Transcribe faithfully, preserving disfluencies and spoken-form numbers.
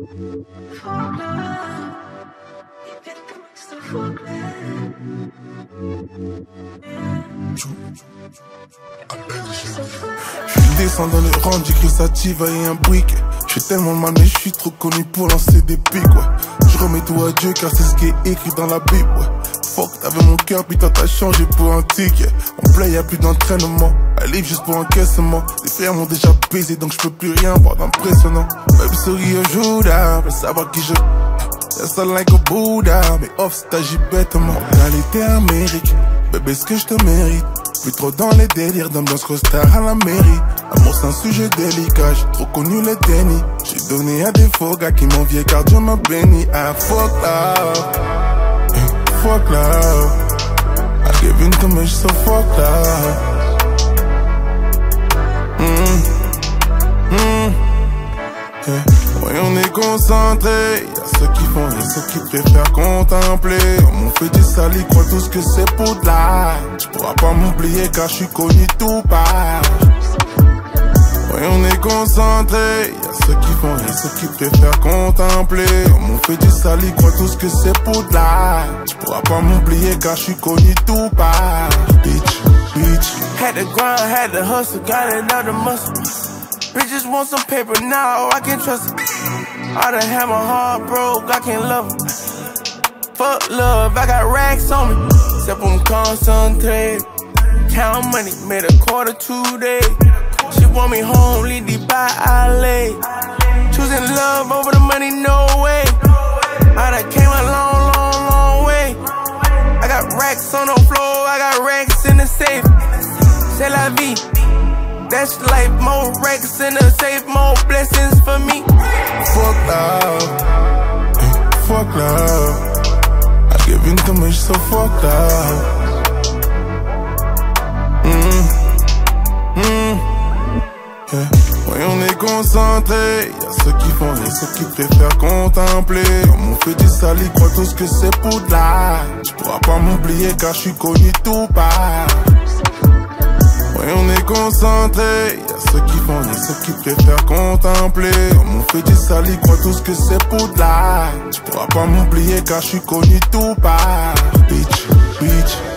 Je descends dans le rang, j'écris sativa et un briquet. Je suis tellement mal mais je suis trop connu pour lancer des pics, ouais. Je remets tout à Dieu car c'est ce qui est écrit dans la Bible, ouais. Fuck, t'avais mon cœur, putain t'as changé pour un ticket. En play y'a plus d'entraînement, elle livre juste pour encaissement. Les frères m'ont déjà baisé donc je peux plus rien voir d'impressionnant. Baby sorry au Judas, veut savoir qui je... Yes I like a Buddha, mais off t'agis bêtement. Réalité Amérique, bébé ce que je te mérite. Plus trop dans les délires d'ambiance costard à la mairie. Amour c'est un sujet délicat, j'ai trop connu les dénis. J'ai donné à des faux gars qui m'enviaient car Dieu m'a béni. Ah fuck love, hey, fuck love. I give in to me, so fuck love. Mm. Mm. Yeah. Oui on est concentré, y'a ceux qui font et ceux qui préfèrent contempler. On m'en fait du sale, ils croient tous que c'est pour de la. Tu pourras pas m'oublier car je suis connu tout part. Oui on est concentré, y'a ceux qui font et ceux qui préfèrent contempler. On m'en fait du sale, ils croient tous que c'est pour de la. Tu pourras pas m'oublier car je suis connu tout part. Bitch, bitch. Had to grind, had to hustle, got another muscle. Bitches want some paper now, I can't trust it. I done had my heart broke, I can't love it. Fuck love, I got racks on me. Except I'm concentrated. Count money, made a quarter today. She want me home, lead the by L A. Choosing love over the money, no way. I done came a long, long, long way. I got racks on the floor, I got racks in the safe. C'est la vie. That's life, more racks in the safe, more blessings for me. Fuck love, hey, fuck love. I give in to me, so fuck love. Mm. Mm. Yeah. Oui on est concentré, y'a ceux qui font et ceux qui préfèrent contempler. On m'en fait du sale, ils croient tous que c'est pour de la. Tu pourras pas m'oublier car je suis connu tout part. Oui on est concentré, y'a ceux qui font et ceux qui préfèrent contempler. On m'en fait du sale, ils croient tous que c'est pour de la. Tu pourras pas m'oublier car je suis connu tout part. Bitch, bitch.